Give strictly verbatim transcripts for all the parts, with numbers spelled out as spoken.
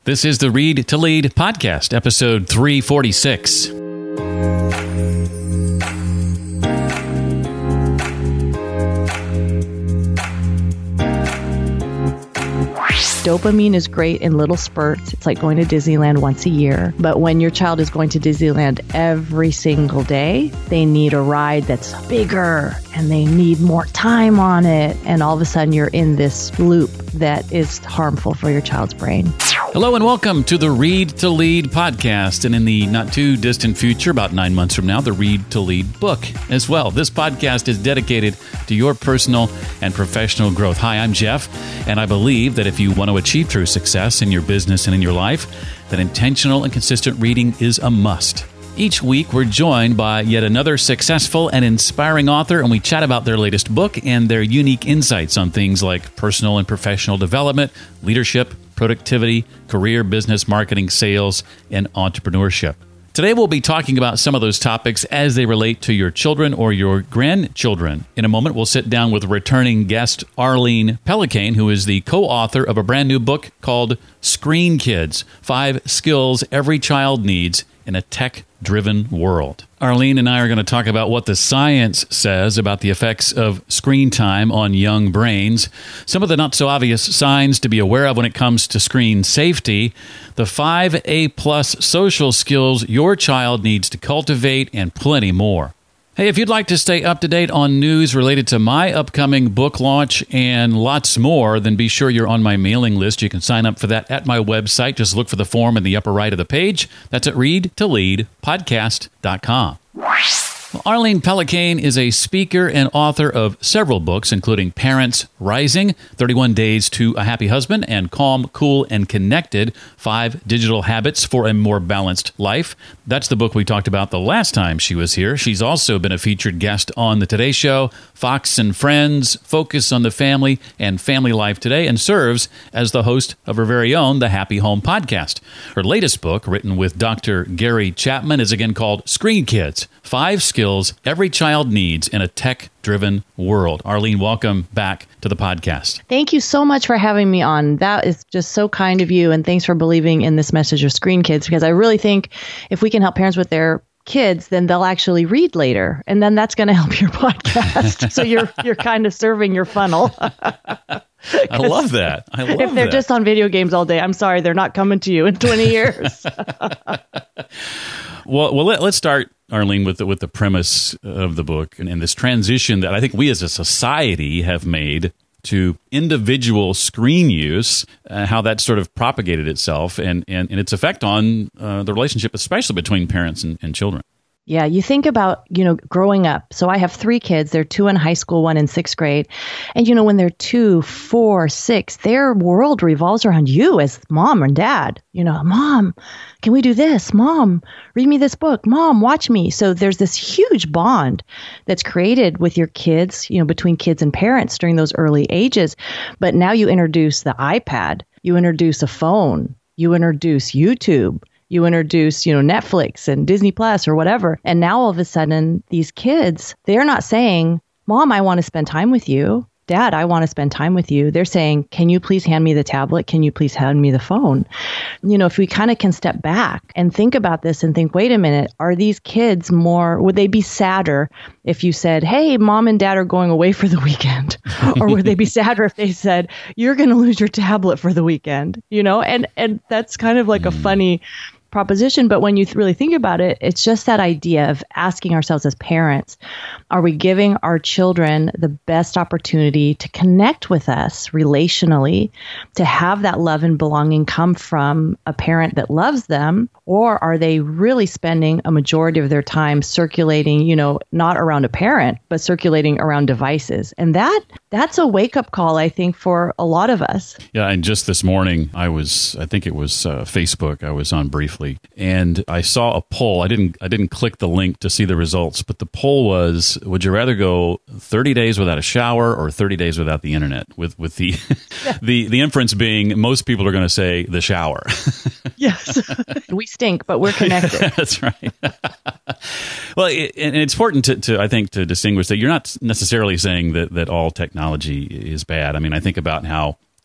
This is the Read to Lead podcast, episode three forty-six. Dopamine is great in little spurts. It's like going to Disneyland once a year. But when your child is going to Disneyland every single day, they need a ride that's bigger and they need more time on it. And all of a sudden you're in this loop that is harmful for your child's brain. Hello and welcome to the Read to Lead podcast. And in the not too distant future, about nine months from now, the Read to Lead book as well. This podcast is dedicated to your personal and professional growth. Hi, I'm Jeff, and I believe that if you want to achieve true success in your business and in your life, that intentional and consistent reading is a must. Each week, we're joined by yet another successful and inspiring author, and we chat about their latest book and their unique insights on things like personal and professional development, leadership, productivity, career, business, marketing, sales, and entrepreneurship. Today, we'll be talking about some of those topics as they relate to your children or your grandchildren. In a moment, we'll sit down with returning guest Arlene Pellicane, who is the co-author of a brand new book called Screen Kids, Five Skills Every Child Needs in a Tech-Driven World. Arlene and I are going to talk about what the science says about the effects of screen time on young brains, some of the not-so-obvious signs to be aware of when it comes to screen safety, the five A-plus social skills your child needs to cultivate, and plenty more. Hey, if you'd like to stay up to date on news related to my upcoming book launch and lots more, then be sure you're on my mailing list. You can sign up for that at my website. Just look for the form in the upper right of the page. That's at read to lead podcast dot com. Well, Arlene Pellicane is a speaker and author of several books, including Parents Rising, thirty-one Days to a Happy Husband, and Calm, Cool, and Connected, Five Digital Habits for a More Balanced Life. That's the book we talked about the last time she was here. She's also been a featured guest on The Today Show, Fox and Friends, Focus on the Family, and Family Life Today, and serves as the host of her very own The Happy Home podcast. Her latest book, written with Doctor Gary Chapman, is again called Screen Kids, Five Skills Every Child Needs in a Tech-Driven World. Arlene, welcome back to the podcast. Thank you so much for having me on. That is just so kind of you, and thanks for believing in this message of Screen Kids, because I really think if we can help parents with their kids, then they'll actually read later, and then that's going to help your podcast. So you're you're kind of serving your funnel. I love that. I love if they're that. just on video games all day, I'm sorry, they're not coming to you in twenty years. Well, well, let, let's start, Arlene, with the, with the premise of the book and, and this transition that I think we as a society have made to individual screen use, uh, how that sort of propagated itself and, and, and its effect on uh, the relationship, especially between parents and, and children. Yeah, you think about, you know, growing up. So I have three kids. They're two in high school, one in sixth grade. And, you know, when they're two, four, six, their world revolves around you as mom and dad. You know, Mom, can we do this? Mom, read me this book. Mom, watch me. So there's this huge bond that's created with your kids, you know, between kids and parents during those early ages. But now you introduce the iPad, you introduce a phone, you introduce YouTube. You introduce, you know, Netflix and Disney Plus or whatever. And now all of a sudden, these kids, they're not saying, Mom, I want to spend time with you. Dad, I want to spend time with you. They're saying, can you please hand me the tablet? Can you please hand me the phone? You know, if we kind of can step back and think about this and think, wait a minute, are these kids more, would they be sadder if you said, hey, Mom and Dad are going away for the weekend? Or would they be sadder if they said, you're going to lose your tablet for the weekend? You know, and, and that's kind of like a funny proposition. But when you th- really think about it, it's just that idea of asking ourselves as parents, are we giving our children the best opportunity to connect with us relationally, to have that love and belonging come from a parent that loves them? Or are they really spending a majority of their time circulating, you know, not around a parent, but circulating around devices? And that that's a wake-up call, I think, for a lot of us. Yeah, and just this morning, I was, I think it was uh, Facebook, I was on briefly, and I saw a poll. I didn't I didn't click the link to see the results, but the poll was, would you rather go thirty days without a shower or thirty days without the internet? With with the the, the inference being most people are going to say the shower. Yes. We stink, but we're connected. That's right. Well, it, and it's important to, to, I think, to distinguish that you're not necessarily saying that, that all technology is bad. I mean, I think about how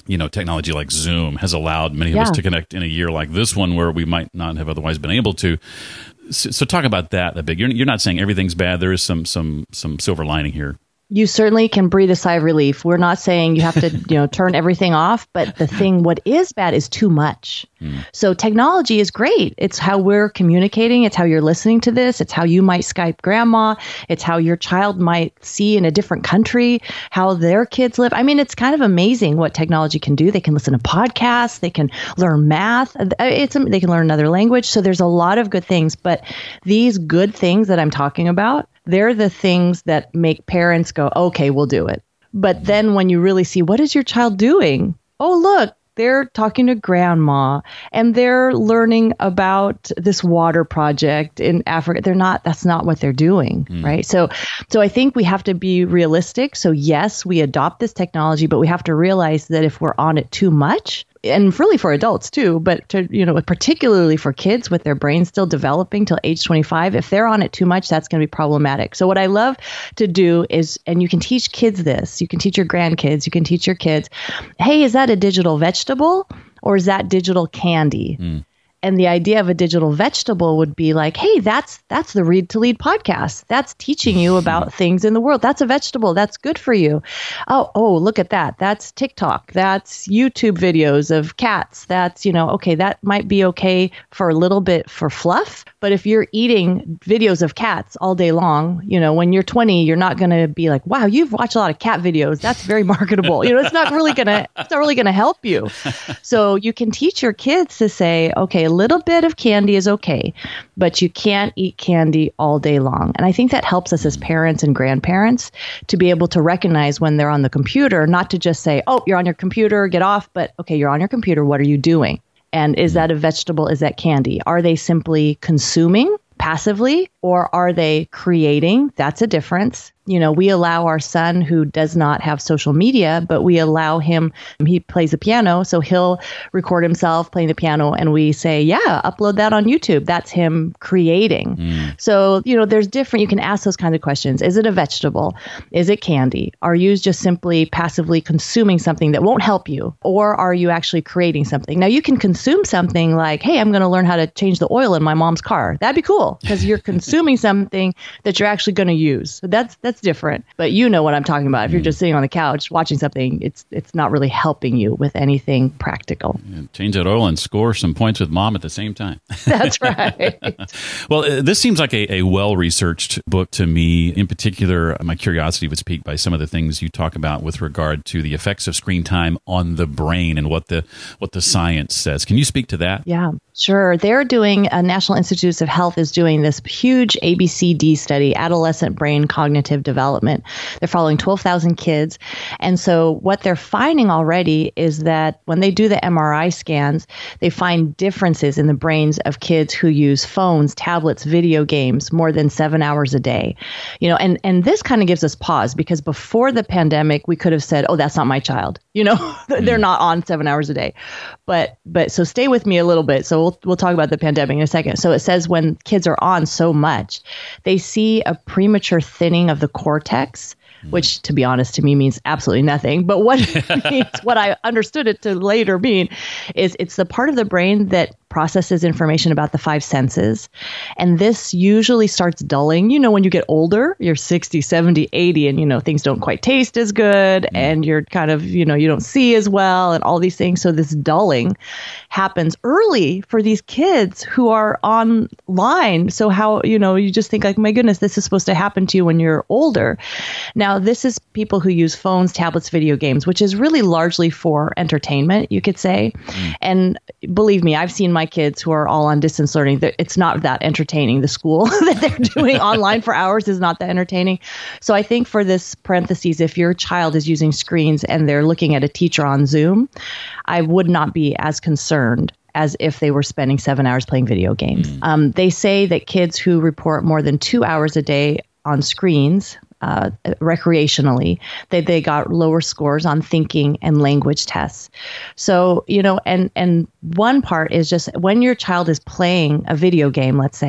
you know, technology like Zoom has allowed many of Yeah. us to connect in a year like this one where we might not have otherwise been able to. So, so talk about that a bit. You're, you're not saying everything's bad. There is some some some silver lining here. You certainly can breathe a sigh of relief. We're not saying you have to, you know, turn everything off, but the thing, what is bad is too much. Mm. So technology is great. It's how we're communicating. It's how you're listening to this. It's how you might Skype grandma. It's how your child might see in a different country how their kids live. I mean, it's kind of amazing what technology can do. They can listen to podcasts. They can learn math. It's they can learn another language. So there's a lot of good things. But these good things that I'm talking about, they're the things that make parents go, okay, we'll do it. But then when you really see, what is your child doing? Oh, look, they're talking to grandma and they're learning about this water project in Africa. They're not, that's not what they're doing, mm. right? So, so I think we have to be realistic. So yes, we adopt this technology, but we have to realize that if we're on it too much, and really for adults too, but to, you know, particularly for kids with their brains still developing till age twenty-five, if they're on it too much, that's going to be problematic. So what I love to do is, and you can teach kids this, you can teach your grandkids, you can teach your kids, hey, is that a digital vegetable or is that digital candy? Mm. And the idea of a digital vegetable would be like, hey, that's that's the Read to Lead podcast. That's teaching you about things in the world. That's a vegetable. That's good for you. Oh, oh, look at that. That's TikTok. That's YouTube videos of cats. That's, you know, okay, that might be okay for a little bit for fluff. But if you're eating videos of cats all day long, you know, when you're twenty, you're not going to be like, wow, you've watched a lot of cat videos. That's very marketable. You know, it's not really going to, it's not really going to help you. So you can teach your kids to say, okay, a little bit of candy is okay, but you can't eat candy all day long. And I think that helps us as parents and grandparents to be able to recognize when they're on the computer, not to just say, oh, you're on your computer, get off, but okay, you're on your computer. What are you doing? And is that a vegetable? Is that candy? Are they simply consuming passively or are they creating? That's a difference. You know, we allow our son who does not have social media, but we allow him, he plays the piano, so he'll record himself playing the piano and we say, yeah, upload that on YouTube. That's him creating. Mm. So, you know, there's different, you can ask those kinds of questions. Is it a vegetable? Is it candy? Are you just simply passively consuming something that won't help you? Or are you actually creating something? Now, you can consume something like, hey, I'm going to learn how to change the oil in my mom's car. That'd be cool because you're consuming something that you're actually going to use. So that's, that's different, but you know what I'm talking about. If you're just sitting on the couch watching something, it's it's not really helping you with anything practical. Yeah, change that oil and score some points with mom at the same time. That's right. Well, uh, this seems like a, a well-researched book to me. In particular, my curiosity was piqued by some of the things you talk about with regard to the effects of screen time on the brain and what the what the science says. Can you speak to that? Yeah. Sure. They're doing, uh, National Institutes of Health is doing this huge A B C D study, adolescent brain cognitive development. They're following twelve thousand kids. And so what they're finding already is that when they do the M R I scans, they find differences in the brains of kids who use phones, tablets, video games more than seven hours a day. You know, and, and this kind of gives us pause because before the pandemic, we could have said, oh, that's not my child. You know, they're not on seven hours a day. But, but so stay with me a little bit. So We'll, we'll talk about the pandemic in a second. So it says when kids are on so much, they see a premature thinning of the cortex, which to be honest to me means absolutely nothing. But what it means, what I understood it to later mean is it's the part of the brain that processes information about the five senses. And this usually starts dulling. You know, when you get older, you're sixty, seventy, eighty, and, you know, things don't quite taste as good and you're kind of, you know, you don't see as well and all these things. So this dulling happens early for these kids who are online. So how, you know, you just think like, my goodness, this is supposed to happen to you when you're older. Now, this is people who use phones, tablets, video games, which is really largely for entertainment, you could say. Mm. And believe me, I've seen my kids who are all on distance learning. It's not that entertaining. The school that they're doing online for hours is not that entertaining. So I think for this parentheses, if your child is using screens and they're looking at a teacher on Zoom, I would not be as concerned as if they were spending seven hours playing video games. Mm. Um, they say that kids who report more than two hours a day on screens, Uh, recreationally, they, they got lower scores on thinking and language tests. So, you know, and, and one part is just when your child is playing a video game, let's say,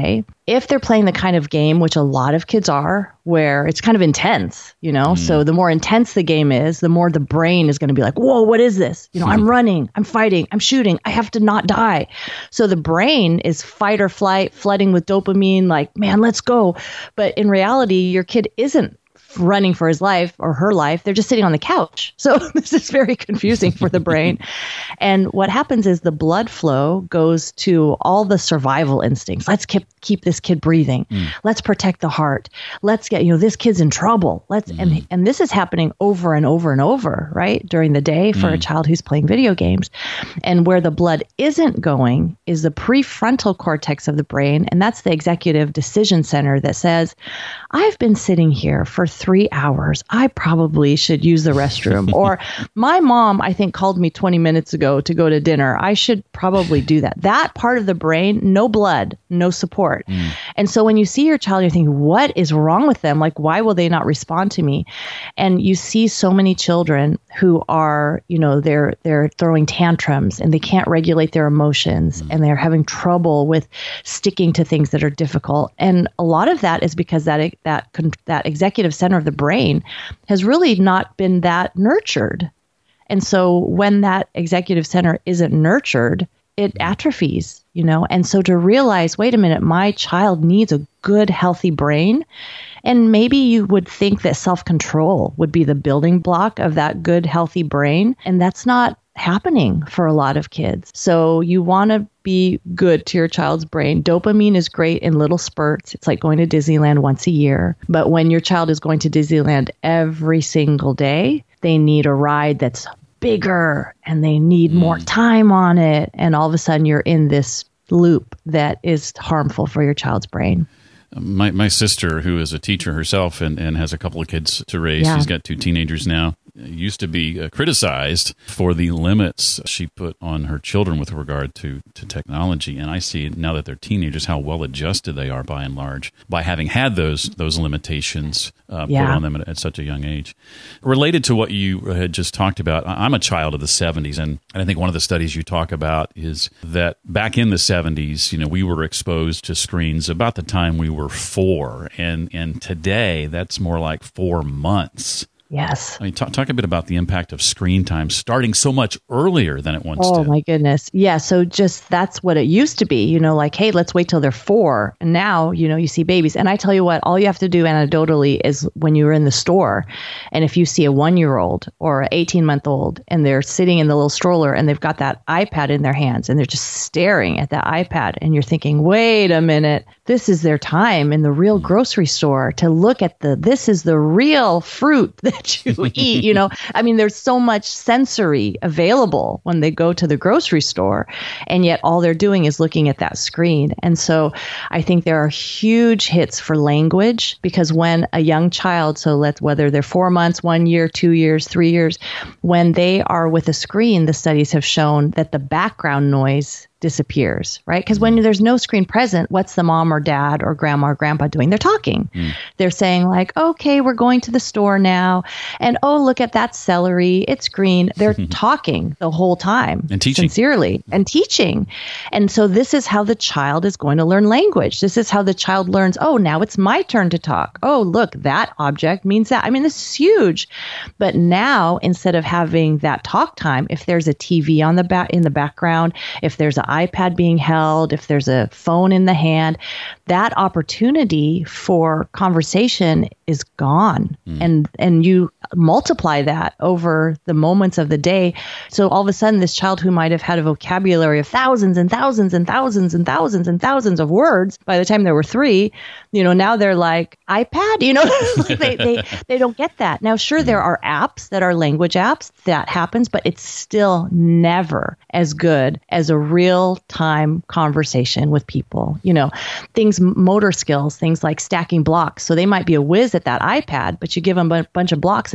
If they're playing the kind of game, which a lot of kids are, where it's kind of intense, you know, mm. so the more intense the game is, the more the brain is going to be like, whoa, what is this? You know, I'm running, I'm fighting, I'm shooting, I have to not die. So the brain is fight or flight, flooding with dopamine, like, man, let's go. But in reality, your kid isn't running for his life or her life. They're just sitting on the couch. So this is very confusing for the brain. And what happens is the blood flow goes to all the survival instincts. Let's keep keep this kid breathing. Mm. Let's protect the heart. Let's get, you know, this kid's in trouble. Let's mm. and and this is happening over and over and over, right? During the day for mm. a child who's playing video games. And where the blood isn't going is the prefrontal cortex of the brain, and that's the executive decision center that says, I've been sitting here for three hours. I probably should use the restroom. Or my mom, I think, called me twenty minutes ago to go to dinner. I should probably do that. That part of the brain, no blood, no support. Mm. And so when you see your child, you're thinking, what is wrong with them? Like, why will they not respond to me? And you see so many children who are, you know, they're they're throwing tantrums and they can't regulate their emotions mm. and they're having trouble with sticking to things that are difficult. And a lot of that is because that that that executive center of the brain has really not been that nurtured. And so when that executive center isn't nurtured, it atrophies, you know? And so to realize, wait a minute, my child needs a good, healthy brain. And maybe you would think that self-control would be the building block of that good, healthy brain. And that's not happening for a lot of kids. So you want to be good to your child's brain. Dopamine is great in little spurts. It's like going to Disneyland once a year. But when your child is going to Disneyland every single day, they need a ride that's bigger and they need mm. more time on it. And all of a sudden you're in this loop that is harmful for your child's brain. My my sister, who is a teacher herself and, and has a couple of kids to raise, yeah. she's got two teenagers now, used to be uh, criticized for the limits she put on her children with regard to, to technology. And I see now that they're teenagers how well adjusted they are by and large by having had those those limitations uh, yeah. put on them at, at such a young age. Related to what you had just talked about, I'm a child of the seventies, and, and I think one of the studies you talk about is that back in the seventies, you know, we were exposed to screens about the time we were four, and and today that's more like four months. Yes. I mean, talk, talk a bit about the impact of screen time starting so much earlier than it once oh, did. Oh, my goodness. Yeah. So just that's what it used to be, you know, like, hey, let's wait till they're four. And now, you know, you see babies. And I tell you what, all you have to do anecdotally is when you're in the store and if you see a one-year-old or an eighteen-month-old and they're sitting in the little stroller and they've got that iPad in their hands and they're just staring at that iPad and you're thinking, wait a minute, this is their time in the real grocery store to look at the, this is the real fruit that you eat, you know, I mean, there's so much sensory available when they go to the grocery store, and yet all they're doing is looking at that screen. And so I think there are huge hits for language, because when a young child, so let's, whether they're four months, one year, two years, three years, when they are with a screen, the studies have shown that the background noise disappears, right? Because when there's no screen present, what's the mom or dad or grandma or grandpa doing? They're talking. Mm. They're saying like, okay, we're going to the store now. And oh, look at that celery. It's green. They're talking the whole time. And teaching. Sincerely. And teaching. And so this is how the child is going to learn language. This is how the child learns, oh, now it's my turn to talk. Oh, look, that object means that. I mean, this is huge. But now, instead of having that talk time, if there's a T V on the back in the background, if there's an iPad being held, if there's a phone in the hand, that opportunity for conversation is gone. Mm. And and you multiply that over the moments of the day. So all of a sudden, this child who might have had a vocabulary of thousands and thousands and thousands and thousands and thousands of words by the time they were three, you know, now they're like, iPad, you know, they, they, they don't get that. Now, sure, there are apps that are language apps that happens, but it's still never as good as a real time conversation with people, you know, things, motor skills, things like stacking blocks. So they might be a whiz at that iPad, but you give them a bunch of blocks and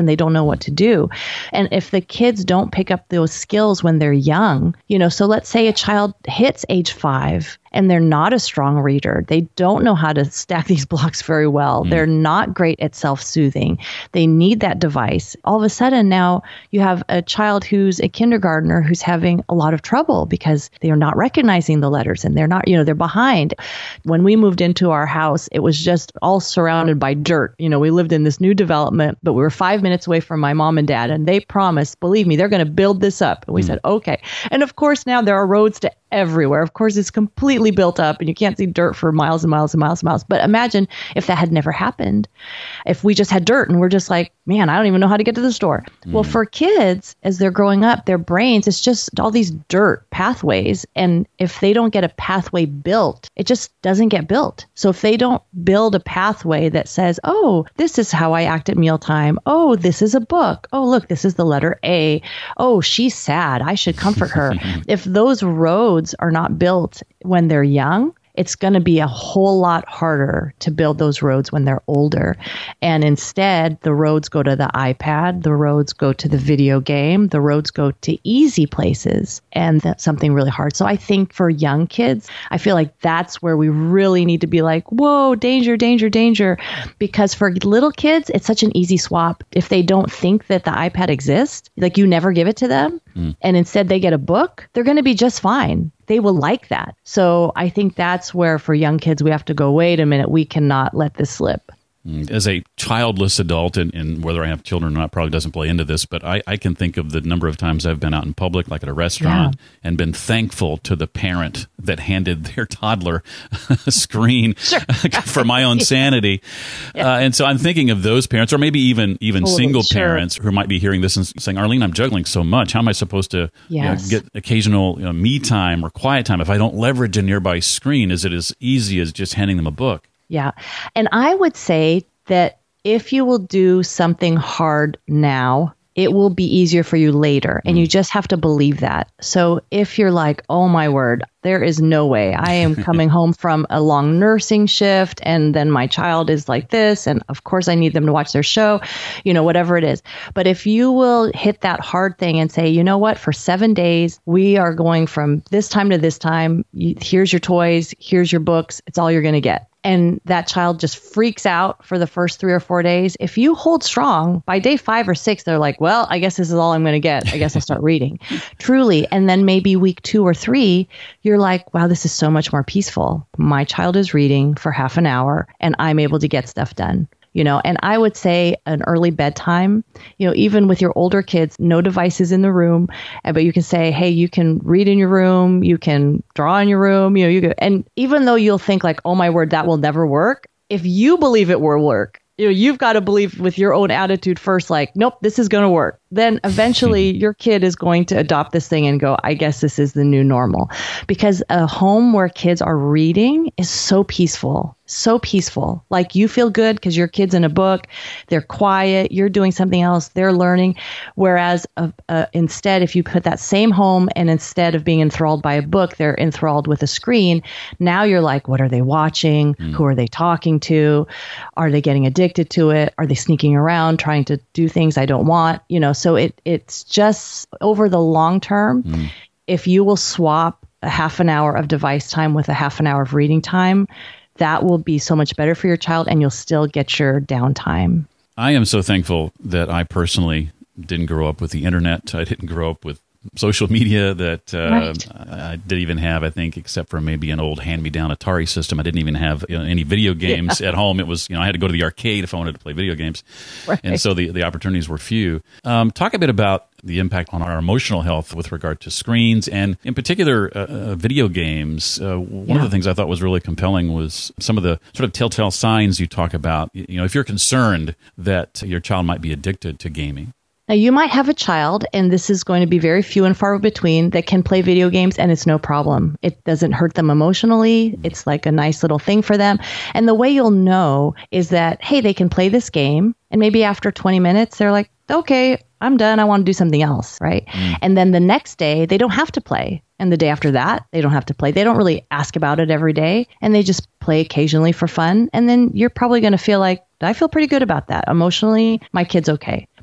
and they don't know what to do. And if the kids don't pick up those skills when they're young, you know, so let's say a child hits age five and they're not a strong reader. They don't know how to stack these blocks very well. Mm. They're not great at self-soothing. They need that device. All of a sudden now you have a child who's a kindergartner who's having a lot of trouble because they are not recognizing the letters and they're not, you know, they're behind. When we moved into our house, it was just all surrounded by dirt. You know, we lived in this new development, but we were five minutes away from my mom and dad, and they promised, believe me, they're going to build this up. And we mm. said, okay. And of course, now there are roads to everywhere. Of course, it's completely built up and you can't see dirt for miles and miles and miles and miles. But imagine if that had never happened, if we just had dirt and we're just like, man, I don't even know how to get to the store. Mm. Well, for kids, as they're growing up, their brains, it's just all these dirt pathways. And if they don't get a pathway built, it just doesn't get built. So if they don't build a pathway that says, oh, this is how I act at mealtime. Oh, this is a book. Oh, look, this is the letter A. Oh, she's sad. I should comfort her. If those roads are not built when they're young, it's going to be a whole lot harder to build those roads when they're older. And instead, the roads go to the iPad, the roads go to the video game, the roads go to easy places, and that's something really hard. So I think for young kids, I feel like that's where we really need to be like, whoa, danger, danger, danger. Because for little kids, it's such an easy swap. If they don't think that the iPad exists, like you never give it to them, mm. and instead they get a book, they're going to be just fine. They will like that. So I think that's where for young kids, we have to go, wait a minute, we cannot let this slip. As a childless adult, and, and whether I have children or not probably doesn't play into this, but I, I can think of the number of times I've been out in public, like at a restaurant, yeah. and been thankful to the parent that handed their toddler a screen sure. for my own sanity. Yeah. Uh, and so I'm thinking of those parents, or maybe even even totally, single sure. parents who might be hearing this and saying, Arlene, I'm juggling so much. How am I supposed to yes. you know, get occasional you know, me time or quiet time if I don't leverage a nearby screen? Is it as easy as just handing them a book? Yeah. And I would say that if you will do something hard now, it will be easier for you later. And you just have to believe that. So if you're like, oh my word, there is no way I am coming home from a long nursing shift and then my child is like this. And of course I need them to watch their show, you know, whatever it is. But if you will hit that hard thing and say, you know what, for seven days, we are going from this time to this time. Here's your toys. Here's your books. It's all you're going to get. And that child just freaks out for the first three or four days. If you hold strong, by day five or six, they're like, well, I guess this is all I'm going to get. I guess I'll start reading. Truly. And then maybe week two or three, you're like, wow, this is so much more peaceful. My child is reading for half an hour and I'm able to get stuff done. You know, and I would say an early bedtime, you know, even with your older kids, no devices in the room, but you can say, hey, you can read in your room, you can draw in your room, you know, you can, and even though you'll think like, oh my word, that will never work. If you believe it will work, you know, you've got to believe with your own attitude first, like, nope, this is going to work. Then eventually your kid is going to adopt this thing and go, I guess this is the new normal. Because a home where kids are reading is so peaceful, so peaceful. Like you feel good because your kid's in a book, they're quiet, you're doing something else, they're learning. Whereas uh, uh, instead, if you put that same home and instead of being enthralled by a book, they're enthralled with a screen, now you're like, what are they watching? Mm. Who are they talking to? Are they getting addicted to it? Are they sneaking around trying to do things I don't want? You know, so it it's just over the long term, mm. if you will swap a half an hour of device time with a half an hour of reading time, that will be so much better for your child and you'll still get your downtime. I am so thankful that I personally didn't grow up with the internet. I didn't grow up with social media that uh, right. I didn't even have, I think, except for maybe an old hand-me-down Atari system. I didn't even have you know, any video games yeah. at home. It was, you know, I had to go to the arcade if I wanted to play video games. Right. And so the, the opportunities were few. Um, talk a bit about the impact on our emotional health with regard to screens and in particular uh, uh, video games. Uh, one yeah. of the things I thought was really compelling was some of the sort of telltale signs you talk about. You know, if you're concerned that your child might be addicted to gaming. Now, you might have a child, and this is going to be very few and far between, that can play video games, and it's no problem. It doesn't hurt them emotionally. It's like a nice little thing for them. And the way you'll know is that, hey, they can play this game, and maybe after twenty minutes, they're like, okay, I'm done. I want to do something else, right? Mm. And then the next day, they don't have to play. And the day after that, they don't have to play. They don't really ask about it every day, and they just play occasionally for fun. And then you're probably going to feel like, I feel pretty good about that. Emotionally, my kid's okay.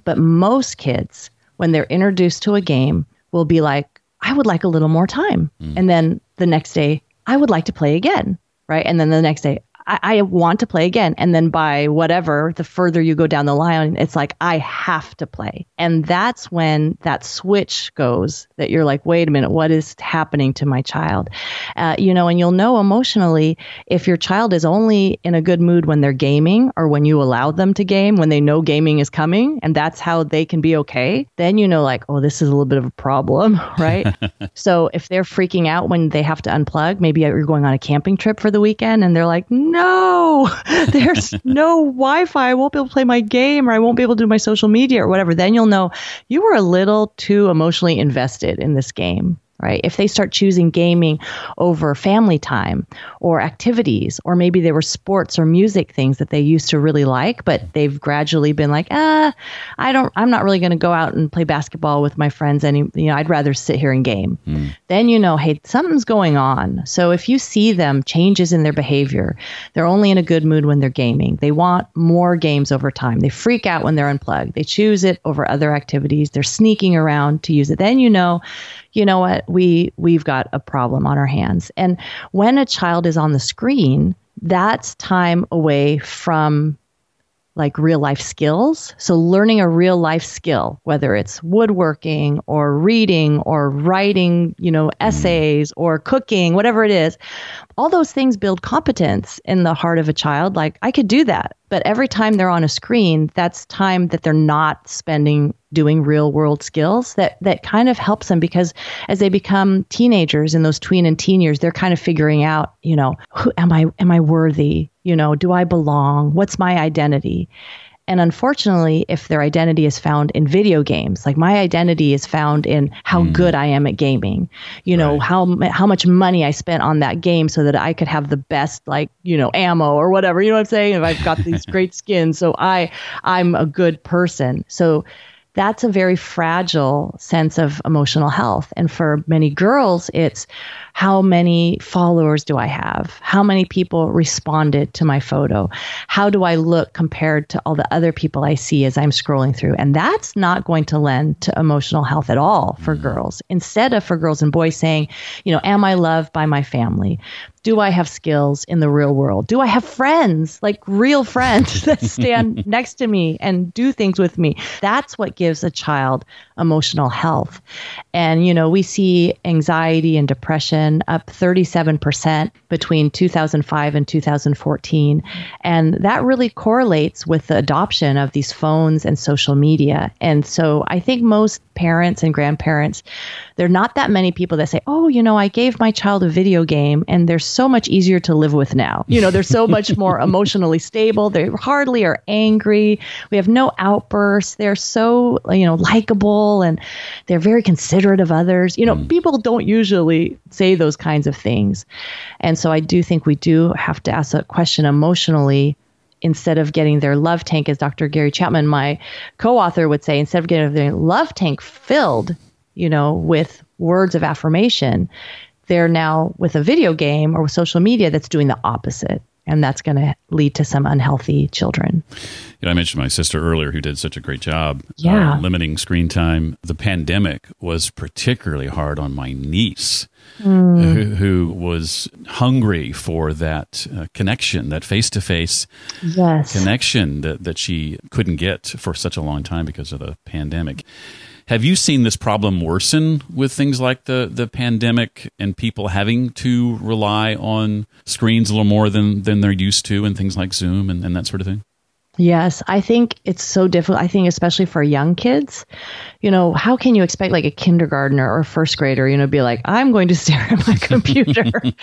But most kids, when they're introduced to a game, will be like, I would like a little more time. Mm. And then the next day, I would like to play again, right? And then the next day, I, I want to play again. And then by whatever, the further you go down the line, it's like, I have to play. And that's when that switch goes, that you're like, wait a minute, what is happening to my child? Uh, you know, and you'll know emotionally if your child is only in a good mood when they're gaming or when you allow them to game, when they know gaming is coming, and that's how they can be okay, then you know, like, oh, this is a little bit of a problem, right? So if they're freaking out when they have to unplug, maybe you're going on a camping trip for the weekend and they're like, no, there's no Wi-Fi. I won't be able to play my game, or I won't be able to do my social media or whatever. Then you'll know you were a little too emotionally invested in this game. Right? If they start choosing gaming over family time or activities, or maybe there were sports or music things that they used to really like, but they've gradually been like, ah, I don't, I'm not really going to go out and play basketball with my friends any, you know, I'd rather sit here and game. Mm. Then you know, hey, something's going on. So if you see them changes in their behavior, they're only in a good mood when they're gaming. They want more games over time. They freak out when they're unplugged. They choose it over other activities. They're sneaking around to use it. Then you know, you know what, we, we've got a problem on our hands. And when a child is on the screen, that's time away from like real life skills. So learning a real life skill, whether it's woodworking or reading or writing, you know, essays or cooking, whatever it is, all those things build competence in the heart of a child. Like, I could do that. But every time they're on a screen, that's time that they're not spending doing real world skills that, that kind of helps them, because as they become teenagers in those tween and teen years, they're kind of figuring out, you know, who am I, am I worthy? You know, do I belong? What's my identity? And unfortunately, if their identity is found in video games, like my identity is found in how mm. good I am at gaming, you know, right. how how much money I spent on that game so that I could have the best, like, you know, ammo or whatever, you know what I'm saying? If I've got these great skins, so I I'm a good person. So that's a very fragile sense of emotional health. And for many girls, it's how many followers do I have? How many people responded to my photo? How do I look compared to all the other people I see as I'm scrolling through? And that's not going to lend to emotional health at all for girls. Instead of for girls and boys saying, you know, am I loved by my family? Do I have skills in the real world? Do I have friends, like real friends that stand next to me and do things with me? That's what gives a child emotional health. And, you know, we see anxiety and depression up thirty-seven percent between two thousand five and two thousand fourteen. And that really correlates with the adoption of these phones and social media. And so I think most parents and grandparents, there are not that many people that say, oh, you know, I gave my child a video game and they're so much easier to live with now. You know, they're so much more emotionally stable. They hardly are angry. We have no outbursts. They're so, you know, likable, and they're very considerate of others. You know, mm. people don't usually say those kinds of things. And so I do think we do have to ask a question emotionally, instead of getting their love tank, as Doctor Gary Chapman, my co-author, would say, instead of getting their love tank filled, you know, with words of affirmation, they're now with a video game or with social media that's doing the opposite. And that's going to lead to some unhealthy children. You know, I mentioned my sister earlier, who did such a great job yeah. uh, limiting screen time. The pandemic was particularly hard on my niece, mm. who, who was hungry for that uh, connection, that face-to-face yes. connection that, that she couldn't get for such a long time because of the pandemic. Have you seen this problem worsen with things like the, the pandemic and people having to rely on screens a little more than, than they're used to, and things like Zoom and, and that sort of thing? Yes, I think it's so difficult. I think especially for young kids, you know, how can you expect like a kindergartner or first grader, you know, be like, I'm going to stare at my computer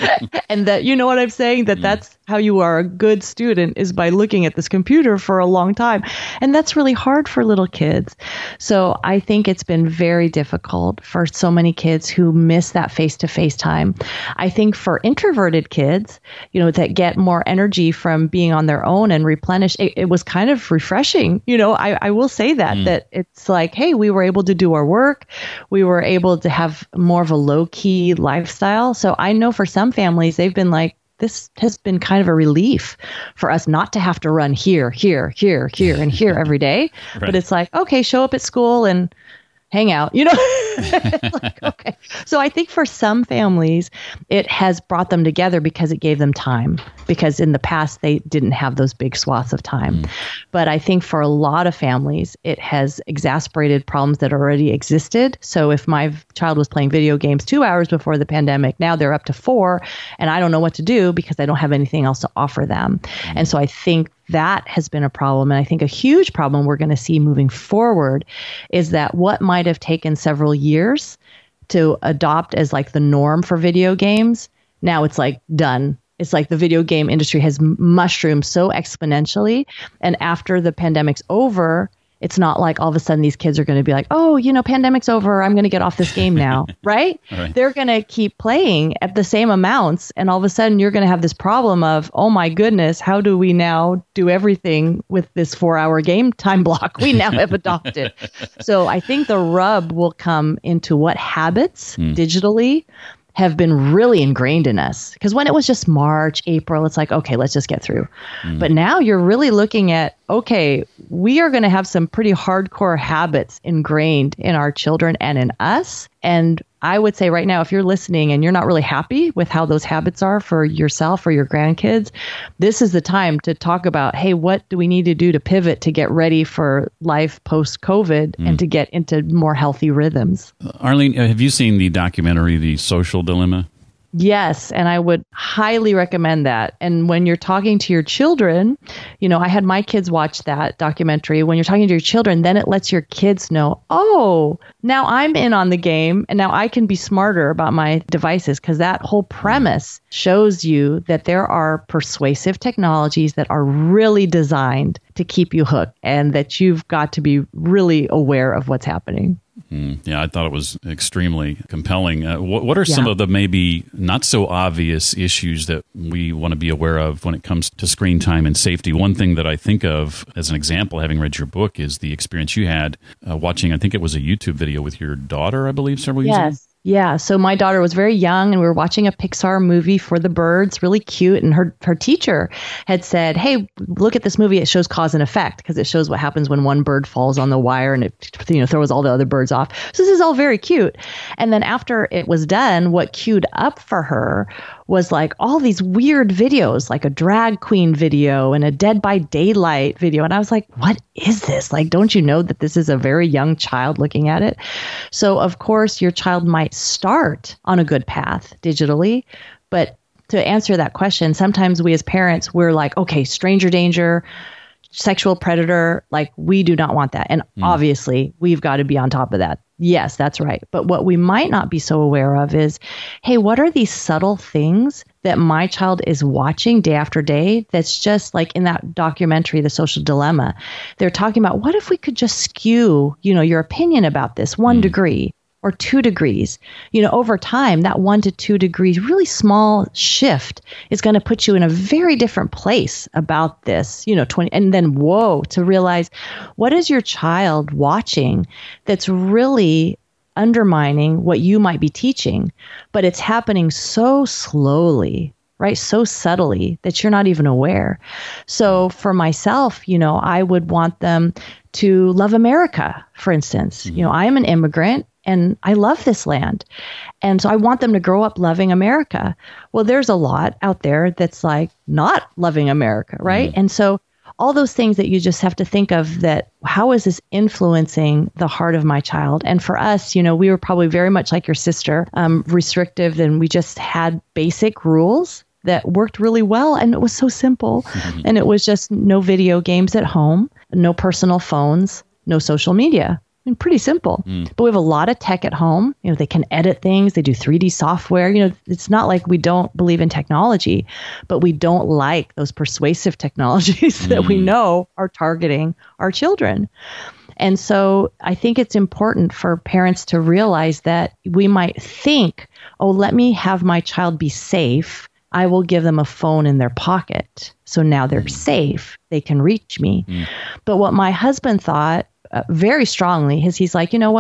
and that, you know what I'm saying, that that's how you are a good student, is by looking at this computer for a long time. And that's really hard for little kids. So I think it's been very difficult for so many kids who miss that face-to-face time. I think for introverted kids, you know, that get more energy from being on their own and replenish, it, it was kind of refreshing. You know, I, I will say that, mm. that it's like, hey, we were able to do our work. We were able to have more of a low key lifestyle. So I know for some families, they've been like, this has been kind of a relief for us not to have to run here, here, here, here, and here every day. Right. But it's like, okay, show up at school and hang out, you know? It's like, okay. So I think for some families, it has brought them together because it gave them time, because in the past, they didn't have those big swaths of time. Mm. But I think for a lot of families, it has exacerbated problems that already existed. So if my child was playing video games two hours before the pandemic, now they're up to four, and I don't know what to do because I don't have anything else to offer them. Mm. And so I think that has been a problem. And I think a huge problem we're going to see moving forward is that what might have taken several years to adopt as like the norm for video games, now it's like done. It's like the video game industry has mushroomed so exponentially. And after the pandemic's over, it's not like all of a sudden these kids are going to be like, oh, you know, pandemic's over, I'm going to get off this game now, right? right? They're going to keep playing at the same amounts. And all of a sudden you're going to have this problem of, oh my goodness, how do we now do everything with this four hour game time block we now have adopted? So I think the rub will come into what habits mm. digitally have been really ingrained in us. Because when it was just March, April, it's like, okay, let's just get through. Mm. But now you're really looking at, okay, we are going to have some pretty hardcore habits ingrained in our children and in us. And I would say right now, if you're listening and you're not really happy with how those habits are for yourself or your grandkids, this is the time to talk about, hey, what do we need to do to pivot to get ready for life post-COVID mm. and to get into more healthy rhythms? Uh, Arlene, have you seen the documentary, The Social Dilemma? Yes, and I would highly recommend that. And when you're talking to your children, you know, I had my kids watch that documentary. When you're talking to your children, then it lets your kids know, oh, now I'm in on the game and now I can be smarter about my devices, because that whole premise shows you that there are persuasive technologies that are really designed to keep you hooked and that you've got to be really aware of what's happening. Mm, yeah, I thought it was extremely compelling. Uh, what, what are some yeah. of the maybe not so obvious issues that we want to be aware of when it comes to screen time and safety? One thing that I think of as an example, having read your book, is the experience you had uh, watching, I think it was a YouTube video with your daughter, I believe, several years yes. ago. Yeah. So my daughter was very young and we were watching a Pixar movie for the birds, really cute. And her, her teacher had said, hey, look at this movie. It shows cause and effect because it shows what happens when one bird falls on the wire and it, you know, throws all the other birds off. So this is all very cute. And then after it was done, what queued up for her was like all these weird videos, like a drag queen video and a Dead by Daylight video. And I was like, what is this? Like, don't you know that this is a very young child looking at it? So of course your child might start on a good path digitally, but to answer that question, sometimes we as parents, we're like, okay, stranger danger, sexual predator, like we do not want that. And mm. obviously we've got to be on top of that. Yes, that's right. But what we might not be so aware of is, hey, what are these subtle things that my child is watching day after day that's just like in that documentary, The Social Dilemma? They're talking about, what if we could just skew, you know, your opinion about this one mm. degree or two degrees? You know, over time, that one to two degrees, really small shift is going to put you in a very different place about this, you know, twenty, and then, whoa, to realize, what is your child watching that's really undermining what you might be teaching, but it's happening so slowly, right? So subtly that you're not even aware. So for myself, you know, I would want them to love America, for instance. Mm-hmm. You know, I am an immigrant and I love this land. And so I want them to grow up loving America. Well, there's a lot out there that's like not loving America, right? Mm-hmm. And so all those things that you just have to think of, that how is this influencing the heart of my child? And for us, you know, we were probably very much like your sister, um, restrictive, and we just had basic rules that worked really well. And it was so simple. Mm-hmm. And it was just no video games at home, no personal phones, no social media. I mean, pretty simple. Mm. But we have a lot of tech at home. You know, they can edit things. They do three D software. You know, it's not like we don't believe in technology, but we don't like those persuasive technologies mm. that we know are targeting our children. And so I think it's important for parents to realize that we might think, oh, let me have my child be safe. I will give them a phone in their pocket. So now they're mm. safe. They can reach me. Mm. But what my husband thought Uh, very strongly is he's like, you know what?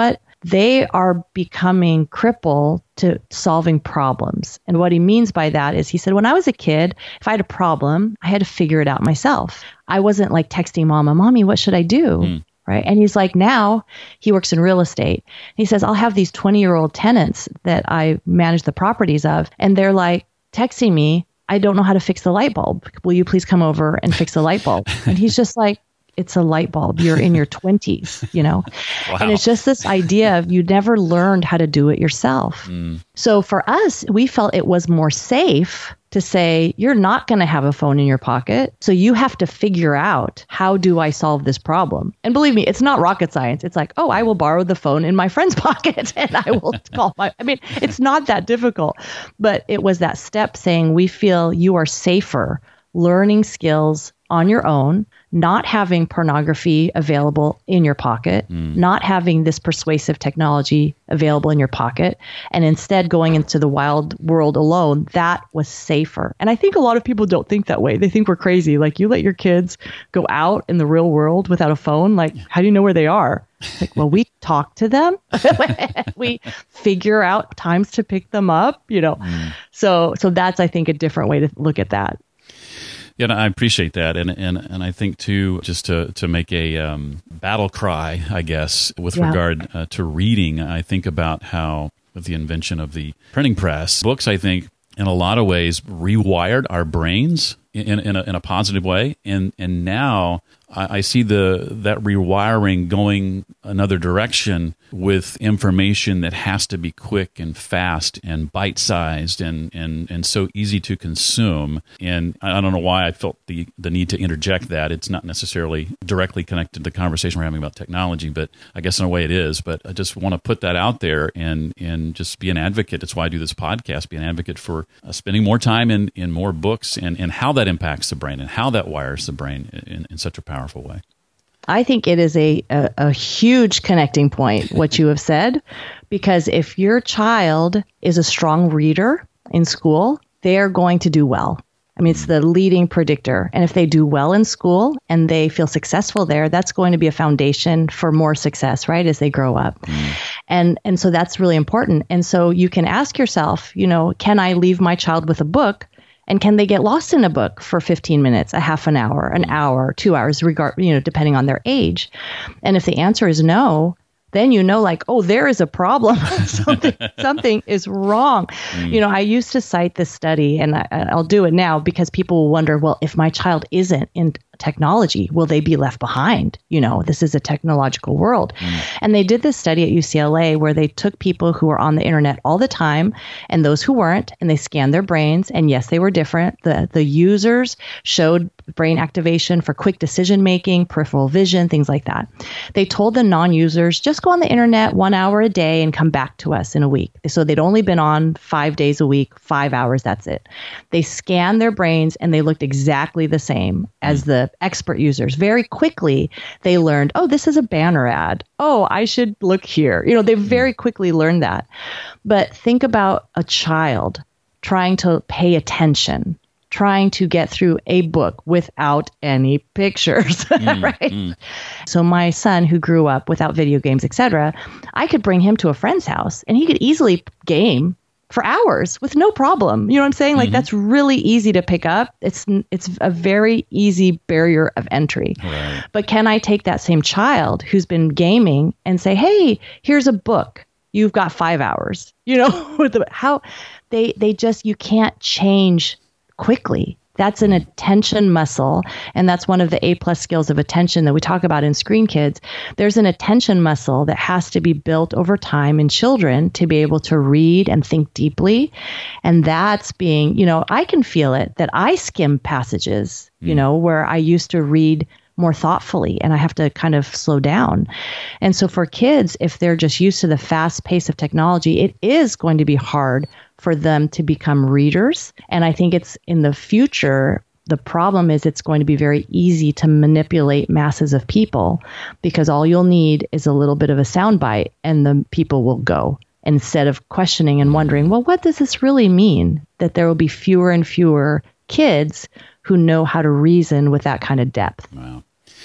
they are becoming crippled to solving problems. And what he means by that is, he said, when I was a kid, if I had a problem, I had to figure it out myself. I wasn't like texting mama, mommy, what should I do? Mm. Right. And he's like, now he works in real estate. He says, I'll have these twenty year old tenants that I manage the properties of. And they're like texting me, I don't know how to fix the light bulb. Will you please come over and fix the light bulb? And he's just like, it's a light bulb. You're in your twenties, you know? Wow. And it's just this idea of you never learned how to do it yourself. Mm. So for us, we felt it was more safe to say, you're not going to have a phone in your pocket. So you have to figure out, how do I solve this problem? And believe me, it's not rocket science. It's like, oh, I will borrow the phone in my friend's pocket and I will call my, I mean, it's not that difficult. But it was that step saying, we feel you are safer learning skills on your own, not having pornography available in your pocket, mm. not having this persuasive technology available in your pocket, and instead going into the wild world alone. That was safer. And I think a lot of people don't think that way. They think we're crazy. Like, you let your kids go out in the real world without a phone. Like, how do you know where they are? Like, well, we talk to them. We figure out times to pick them up, you know. Mm. So, so that's, I think, a different way to look at that. Yeah, I appreciate that, and and and I think too, just to to make a um, battle cry, I guess, with yeah. regard uh, to reading, I think about how with the invention of the printing press, books, I think, in a lot of ways, rewired our brains in in a, in a positive way, and and now I, I see the that rewiring going another direction with information that has to be quick and fast and bite-sized and, and, and so easy to consume. And I don't know why I felt the, the need to interject that. It's not necessarily directly connected to the conversation we're having about technology, but I guess in a way it is. But I just want to put that out there and, and just be an advocate. That's why I do this podcast, be an advocate for uh, spending more time in, in more books and, and how that impacts the brain and how that wires the brain in, in such a powerful way. I think it is a, a, a huge connecting point, what you have said, because if your child is a strong reader in school, they are going to do well. I mean, it's the leading predictor. And if they do well in school and they feel successful there, that's going to be a foundation for more success, right, as they grow up. Mm. And and so that's really important. And so you can ask yourself, you know, can I leave my child with a book? And can they get lost in a book for fifteen minutes, a half an hour, an hour, two hours, regard, you know, depending on their age? And if the answer is no, then you know, like, oh, there is a problem. something something is wrong. Mm. You know, I used to cite this study, and I, I'll do it now because people will wonder, well, if my child isn't in technology, will they be left behind? You know, this is a technological world. Mm. And they did this study at U C L A where they took people who were on the internet all the time and those who weren't, and they scanned their brains. And yes, they were different. The the users showed brain activation for quick decision making, peripheral vision, things like that. They told the non-users, just go on the internet one hour a day and come back to us in a week. So they'd only been on five days a week, five hours, that's it. They scanned their brains and they looked exactly the same as the expert users. Very quickly, they learned, oh, this is a banner ad. Oh, I should look here. You know, they very quickly learned that. But think about a child trying to pay attention, trying to get through a book without any pictures, mm, right? Mm. So my son, who grew up without video games, et cetera, I could bring him to a friend's house and he could easily game for hours with no problem. You know what I'm saying? Like, mm-hmm. that's really easy to pick up. It's it's a very easy barrier of entry. Right. But can I take that same child who's been gaming and say, hey, here's a book. You've got five hours. You know, with the, how they they just, you can't change quickly. That's an attention muscle. And that's one of the A plus skills of attention that we talk about in Screen Kids. There's an attention muscle that has to be built over time in children to be able to read and think deeply. And that's being, you know, I can feel it that I skim passages, mm. you know, where I used to read more thoughtfully and I have to kind of slow down. And so for kids, if they're just used to the fast pace of technology, it is going to be hard for them to become readers. And I think it's in the future, the problem is it's going to be very easy to manipulate masses of people because all you'll need is a little bit of a soundbite and the people will go instead of questioning and wondering, well, what does this really mean? That there will be fewer and fewer kids who know how to reason with that kind of depth. Wow.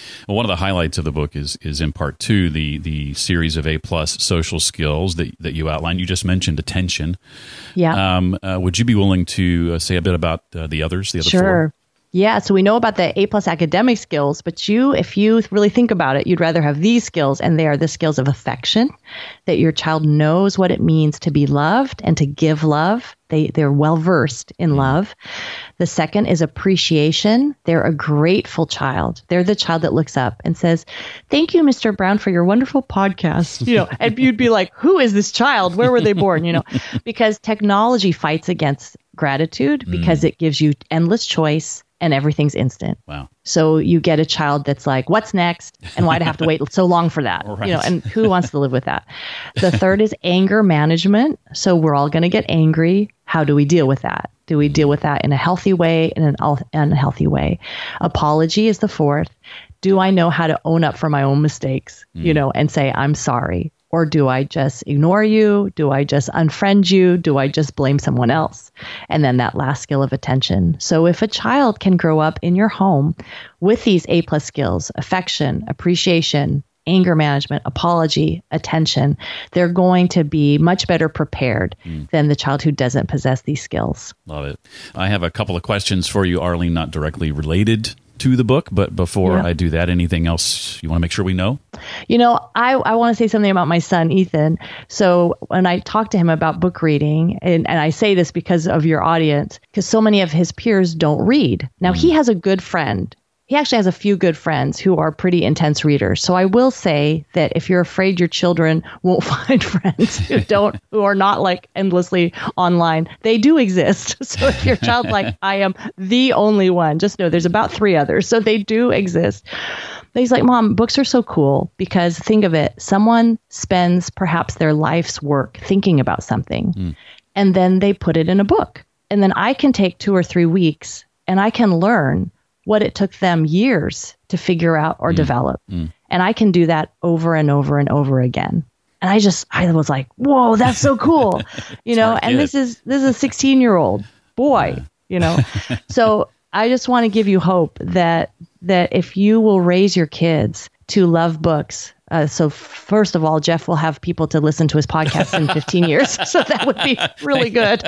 Well, one of the highlights of the book is is in part two, the the series of A plus social skills that that you outlined. You just mentioned attention. Yeah. Um, uh, would you be willing to uh, say a bit about uh, the others, the other sure. four? Yeah, so we know about the A plus academic skills, but you, if you really think about it, you'd rather have these skills, and they are the skills of affection, that your child knows what it means to be loved and to give love. They, they're well-versed in love. The second is appreciation. They're a grateful child. They're the child that looks up and says, "Thank you, Mister Brown, for your wonderful podcast." You know, and you'd be like, who is this child? Where were they born? You know, because technology fights against gratitude because mm. it gives you endless choice and everything's instant. Wow. So you get a child that's like, what's next? And why'd I have to wait so long for that? Right. You know, and who wants to live with that? The third is anger management. So we're all going to get angry. How do we deal with that? Do we deal with that in a healthy way, in an unhealthy way? Apology is the fourth. Do I know how to own up for my own mistakes, mm. you know, and say, I'm sorry? Or do I just ignore you? Do I just unfriend you? Do I just blame someone else? And then that last skill of attention. So if a child can grow up in your home with these A plus skills, affection, appreciation, anger management, apology, attention, they're going to be much better prepared mm. than the child who doesn't possess these skills. Love it. I have a couple of questions for you, Arlene, not directly related to the book, but before yeah. I do that, anything else you want to make sure we know? You know, I, I want to say something about my son, Ethan. So when I talk to him about book reading, and, and I say this because of your audience, because so many of his peers don't read. Now, mm. he has a good friend. He actually has a few good friends who are pretty intense readers. So I will say that if you're afraid your children won't find friends who don't, who are not like endlessly online, they do exist. So if your child's like, I am the only one, just know there's about three others. So they do exist. But he's like, Mom, books are so cool because think of it. Someone spends perhaps their life's work thinking about something mm. and then they put it in a book. And then I can take two or three weeks and I can learn what it took them years to figure out or mm. develop. Mm. And I can do that over and over and over again. And I just, I was like, whoa, that's so cool. You know, and kid. this is, this is a sixteen year old boy, yeah. you know? So I just want to give you hope that, that if you will raise your kids to love books. Uh, so first of all, Jeff will have people to listen to his podcast in fifteen years. So that would be really good.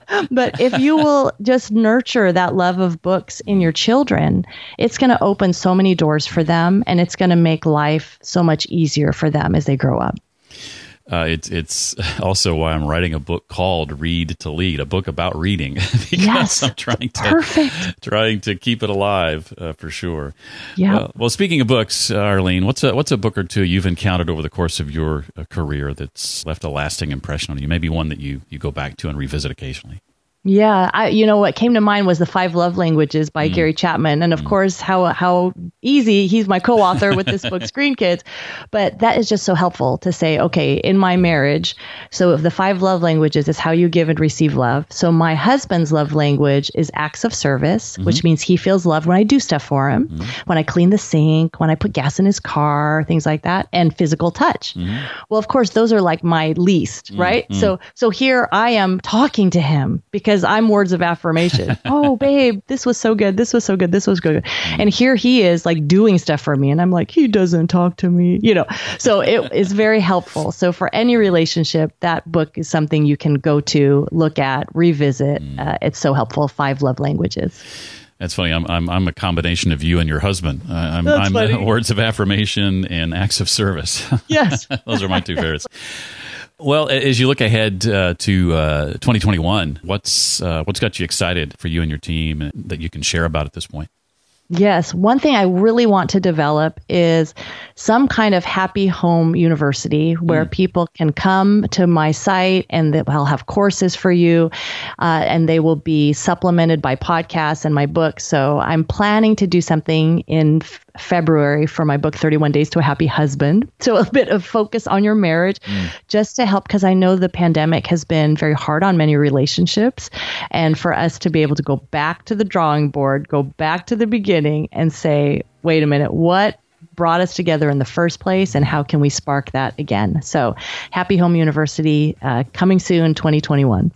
But if you will just nurture that love of books in your children, it's going to open so many doors for them. And it's going to make life so much easier for them as they grow up. Uh, it's it's also why I'm writing a book called Read to Lead, a book about reading, because yes, I'm trying to perfect. trying to keep it alive uh, for sure. Yeah. Uh, well, speaking of books, uh, Arlene, what's a what's a book or two you've encountered over the course of your uh, career that's left a lasting impression on you? Maybe one that you you go back to and revisit occasionally. Yeah, I, you know, what came to mind was The Five Love Languages by mm. Gary Chapman. And of mm. course, how how easy, he's my co-author with this book, Screen Kids. But that is just so helpful to say, okay, in my marriage, so if the five love languages is how you give and receive love. So my husband's love language is acts of service, mm-hmm. which means he feels loved when I do stuff for him, mm-hmm. when I clean the sink, when I put gas in his car, things like that, and physical touch. Mm-hmm. Well, of course, those are like my least, mm-hmm. right? So so here I am talking to him because I'm words of affirmation. Oh, babe, this was so good. This was so good. This was good. And here he is like doing stuff for me. And I'm like, he doesn't talk to me, you know, so it is very helpful. So for any relationship, that book is something you can go to, look at, revisit. Uh, it's so helpful. Five Love Languages. That's funny. I'm I'm I'm a combination of you and your husband. Uh, I'm That's I'm funny. uh, words of affirmation and acts of service. Yes. Those are my two favorites. Well, as you look ahead uh, to uh, twenty twenty-one, what's uh, what's got you excited for you and your team that you can share about at this point? Yes. One thing I really want to develop is some kind of happy home university where mm. people can come to my site and I'll have courses for you uh, and they will be supplemented by podcasts and my book. So I'm planning to do something in f- February for my book, thirty-one Days to a Happy Husband. So a bit of focus on your marriage mm. just to help, because I know the pandemic has been very hard on many relationships. And for us to be able to go back to the drawing board, go back to the beginning and say, wait a minute, what brought us together in the first place and how can we spark that again? So Happy Home University uh, coming soon, twenty twenty-one.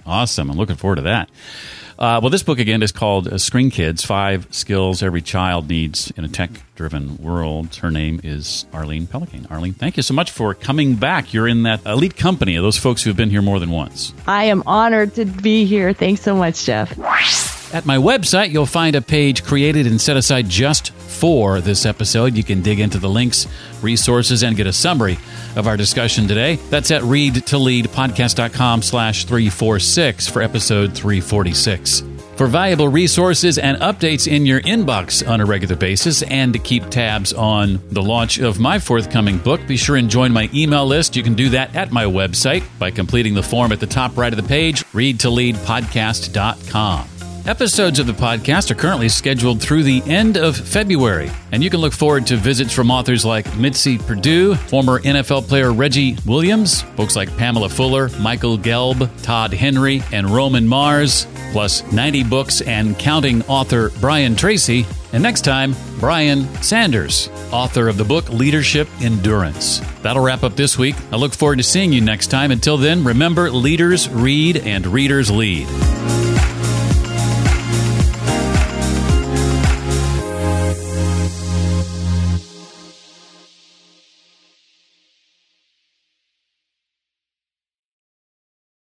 Awesome. I'm looking forward to that. Uh, well, this book, again, is called uh, Screen Kids, Five Skills Every Child Needs in a Tech-Driven World. Her name is Arlene Pellicane. Arlene, thank you so much for coming back. You're in that elite company of those folks who have been here more than once. I am honored to be here. Thanks so much, Jeff. At my website, you'll find a page created and set aside just for this episode. You can dig into the links, resources, and get a summary of our discussion today. That's at readtoleadpodcast.com slash 346 for episode three forty-six. For valuable resources and updates in your inbox on a regular basis, and to keep tabs on the launch of my forthcoming book, be sure and join my email list. You can do that at my website by completing the form at the top right of the page, read to lead podcast dot com. Episodes of the podcast are currently scheduled through the end of February, and you can look forward to visits from authors like Mitzi Perdue, former N F L player Reggie Williams, folks like Pamela Fuller, Michael Gelb, Todd Henry, and Roman Mars, plus ninety books and counting author Brian Tracy, and next time, Brian Sanders, author of the book Leadership Endurance. That'll wrap up this week. I look forward to seeing you next time. Until then, remember, leaders read and readers lead.